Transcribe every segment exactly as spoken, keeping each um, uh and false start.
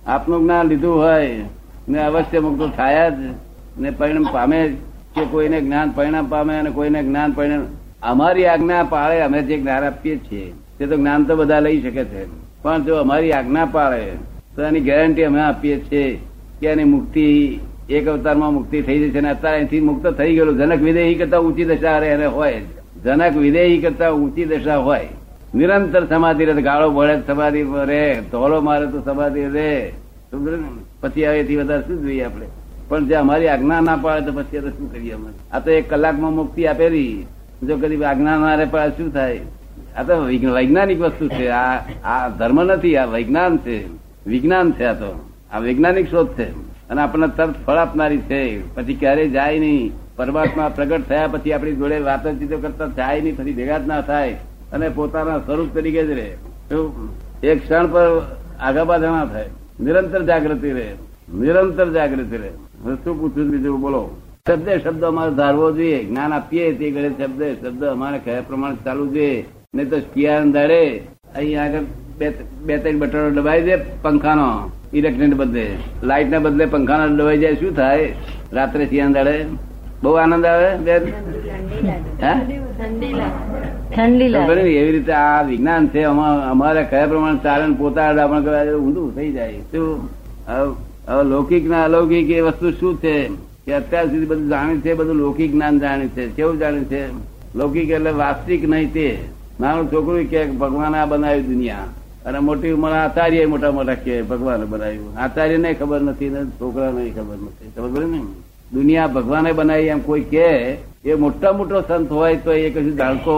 આપનું જ્ઞાન લીધું હોય ને અવશ્ય મુક્ત થાય જ ને પરિણામ પામે કે કોઈને જ્ઞાન પરિણામ પામે અને કોઈને જ્ઞાન પરિણામ. અમારી આજ્ઞા પાળે અમે જે જ્ઞાન આપીએ છીએ તે તો જ્ઞાન તો બધા લઈ શકે છે, પણ જો અમારી આજ્ઞા પાળે તો એની ગેરંટી અમે આપીએ છીએ કે એની મુક્તિ એક અવતારમાં મુક્તિ થઈ જશે અને અત્યારે અહીંથી મુક્ત થઈ ગયેલું. જનક વિદેહી કરતા ઊંચી દશા એને હોય, જનક વિદેહી કરતા ઊંચી દશા હોય. નિરંતર સમાધિ રહે, ગાળો ભળે સમાધિ રહે, ધોલો મારે તો સમાધિ રહે. પછી હવેથી વધારે શું જોઈએ આપણે? પણ જે અમારી આજ્ઞા ના પાડે તો પછી શું કરીએ અમે? આ તો એક કલાકમાં મુક્તિ આપેલી, જો કદી આજ્ઞા ના રે પાડે શું થાય? આ તો વૈજ્ઞાનિક વસ્તુ છે. આ આ ધર્મ નથી, આ વિજ્ઞાન છે, વિજ્ઞાન છે. આ તો આ વૈજ્ઞાનિક શોધ છે અને આપણને તરત ફળ આપનારી છે. પછી ક્યારેય જાય નહીં. પરમાત્મા પ્રગટ થયા પછી આપણી જોડે વાતચીતો કરતા જાય નહીં, પછી ભેગા જ ના થાય અને પોતાના સ્વરૂપ તરીકે જ રહે. એક ક્ષણ પર આગા પાછા ના થાય. નિરંતર જાગૃતિ રહે, નિરંતર જાગૃતિ રહે. શું પૂછ્યું બીજું બોલો? શબ્દ શબ્દ અમારે ધારવો જોઈએ. જ્ઞાન આપીએ તે ઘરે શબ્દ શબ્દ અમારે કયા પ્રમાણે ચાલુ જોઈએ. નહીં તો શિયાળ દાડે અહીં આગળ બે ત્રણ બટનો દબાવી દે પંખાનો, ઇલેક્ટ્રિક બદલે લાઇટ ને બદલે પંખાનો દબાઈ જાય, શું થાય? રાત્રે શિયાળ દાડે બહુ આનંદ આવે બેન. એવી રીતે આ વિજ્ઞાન છે. અમારે કયા પ્રમાણે ચાલે પોતા ઊંધું થઈ જાય. શું હવે લૌકિક ના અલૌકિક એ વસ્તુ શું છે કે અત્યાર સુધી બધું જાણ્યું છે, બધું લૌકિક જ્ઞાન જાણ્યું છે. કેવું જાણ્યું છે? લૌકિક એટલે વાસ્તવિક નહીં. તે નાનું છોકરું કે ભગવાન આ બનાવ્યું દુનિયા, અને મોટી ઉંમર આચાર્ય મોટા મોટા કે ભગવાને બનાવ્યું. આચાર્ય ને ખબર નથી ને છોકરા ને ખબર નથી. ખબર ને દુનિયા ભગવાને બનાવી એમ કોઈ કે એ મોટા મોટો સંત હોય તો એ કશું જાણતો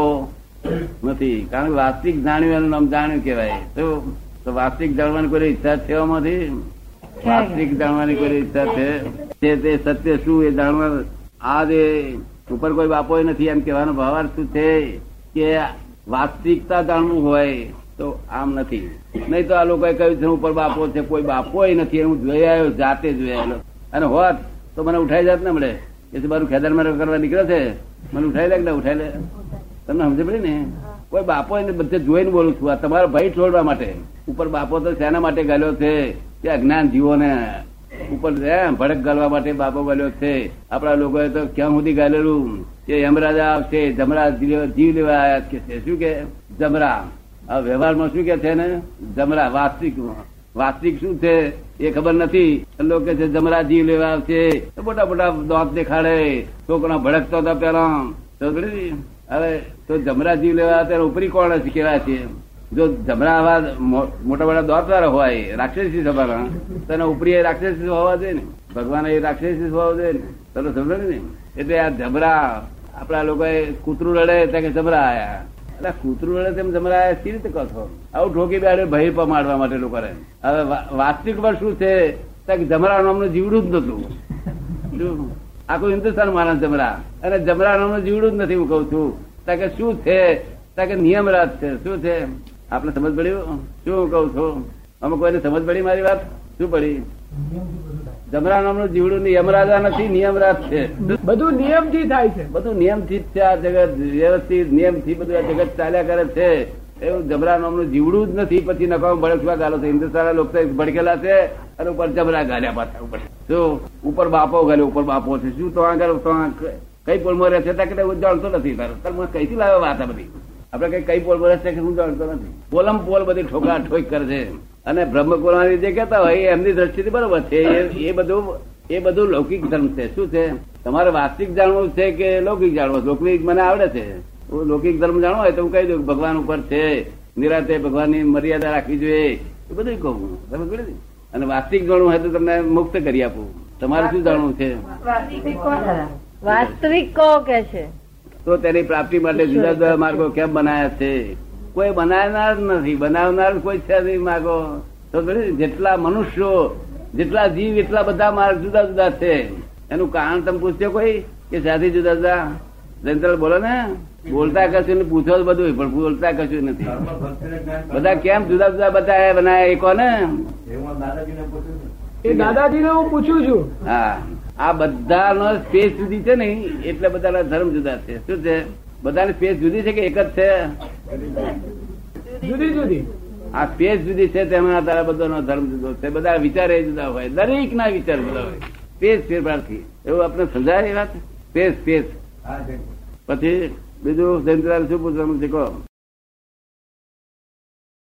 નથી. કારણ કે વાસ્તવિક જાણ્યું એનું નામ જાણ્યું કેવાય. તો વાસ્તવિક જાણવાની કોઈ ઈચ્છા છે એમાંથી? વાસ્તવિક જાણવાની કોઈ ઈચ્છા છે તે સત્ય શું એ જાણવા? આ જે ઉપર કોઈ બાપો નથી એમ કહેવાનો ભાવાર્થ શું છે કે વાસ્તવિકતા જાણવું હોય તો આમ નથી. નહીં તો આ લોકોએ કહ્યું છે ઉપર બાપો છે, કોઈ બાપો નથી. હું જોઈ આવ્યો, જાતે જોઈ આવેલો. અને હોત તો મને ઉઠાઈ જાત ને મળે કે મારું ખેતર મારે કરવા નીકળે છે, મને ઉઠાઈ લે કે ના ઉઠાઈ લે? તમને સમજ પડી ને? કોઈ બાપો એને બધે જોઈને બોલું છું. આ તમારો ભય છોડવા માટે. ઉપર બાપો તો શેના માટે ગાલ્યો છે કે અજ્ઞાન જીવોને ઉપર ભડક ગાલવા માટે બાપો ગાલ્યો છે. આપડા લોકોએ તો ક્યાં સુધી ગાલેલું કે યમરાજા આવશે, જમરા જીવ લેવા આવ્યા કે છે. શું કે જમરા? આ વ્યવહારમાં શું કે છે ને જમરા. વાસ્તવિક વાસ્તવિક શું છે એ ખબર નથી. લોકો છે જમરા જીવ લેવા આવશે, મોટા મોટા દાંત દેખાડે, છોકરા ભડકતો હતા પેલા. હવે તો જમરા જીવ લેવા અત્યારે ઉપરી કોણ કેવાય છે? જો જમરા આવા મોટા મોટા દાંત વાળા હોય રાક્ષસી સભા તો એના ઉપરી રાક્ષસી હોવા જોઈએ ને. ભગવાન એ રાક્ષસી હોવા જોઈએ ને. તમે સમજો ને? એટલે આ જમરા આપડા લોકો કૂતરું રડે ત્યાં કે જમરા આયા. એટલે કૂતરું રડે તેમ જમરા આયા સી રીતે કહો છો? આવું ઠોકી બેડે ભય પમાડવા માટે લોકો રહે. હવે વાસ્તવિક પર શું છે? જમરા નામનું જીવડું જ નતું. આખું હિન્દુસ્તાન માણસ જમરા, અને જમરા નામનું જીવડું જ નથી. હું કઉ છું કે શું છે કે નિયમરાજ છે. શું છે? આપને સમજ પડ્યું શું કઉ છું? અમે કોઈને સમજ પડી મારી વાત? શું પડી? જમરા નામનું જીવડું યમરાજા નથી, નિયમરાજ છે. બધું નિયમ થી થાય છે. બધું નિયમ થી જ છે. આ જગત વ્યવસ્થિત નિયમ થી બધું આ જગત ચાલ્યા કરે છે. એવું જમરા નામનું જીવડું જ નથી. પછી નકામ ભડકવા ગાલો છે. હિન્દુસ્તાન લોકો ભડકેલા છે અને ઉપર જમરા ગાલ્યા પાછા ઉપર. શું ઉપર બાપો ગાલ્યો? ઉપર બાપો છે. શું તો આગળ કઈ પોલમાં રહે છે ત્યાં હું જાણતો નથી. તારે કઈથી લાવ્યો વાત આ બધી? આપડે કઈ કઈ પોલ રહે છે કે હું જાણતો નથી. પોલમ પોલ બધી ઠોકા ઠોક કરે છે. અને બ્રહ્મ કુરાની જે કહેતા હોય એમની દ્રષ્ટિથી બરોબર છે. એ બધું એ બધું લૌકિક ધર્મ છે. શું છે? તમારે વાસ્તવિક જાણવું છે કે લૌકિક જાણવું? લૌકિક મને આવડે છે. લૌકિક ધર્મ જાણવો હોય તો હું કહી દઉં ભગવાન ઉપર છે, નિરાતે ભગવાનની મર્યાદા રાખવી જોઈએ, એ બધું કહું. તમે કહ્યું. અને વાસ્તવિક જાણવું હોય તો તમને મુક્ત કરી આપું. તમારે શું જાણવું છે? વાસ્તવિક કહો કે છે તો તેની પ્રાપ્તિ માટે જુદા જુદા માર્ગો કેમ બનાવ્યા છે? કોઈ બનાવનાર નથી, બનાવનાર કોઈ છે નહીં માર્ગો. તો જેટલા મનુષ્યો, જેટલા જીવ, એટલા બધા માર્ગ જુદા જુદા છે. એનું કારણ તમે પૂછજો કોઈ કે સાથી જુદા જુદા? જયંતલાલ બોલો ને. બોલતા કશું ને પૂછો બધું, પણ બોલતા કશું નથી. બધા કેમ જુદા જુદા બધા બનાવ્યા એ કોને? એ દાદાજી ને હું પૂછું છું. હા, આ બધાનો સ્પેસ જુદી છે ને એટલે બધાના ધર્મ જુદા છે. શું છે? બધાની સ્પેસ જુદી છે કે એક જ છે? જુદી જુદી. આ સ્પેસ જુદી છે તેમાં તારા બધાનો ધર્મ જુદો છે, બધા વિચારે જુદા હોય, દરેક ના વિચાર જુદા હોય, સ્પેસ ફેરફારથી. એવું આપણે સમજાય એ વાત? Space space. પછી બીજું જયંતિલાલ શું પૂછવાનું છે કહો?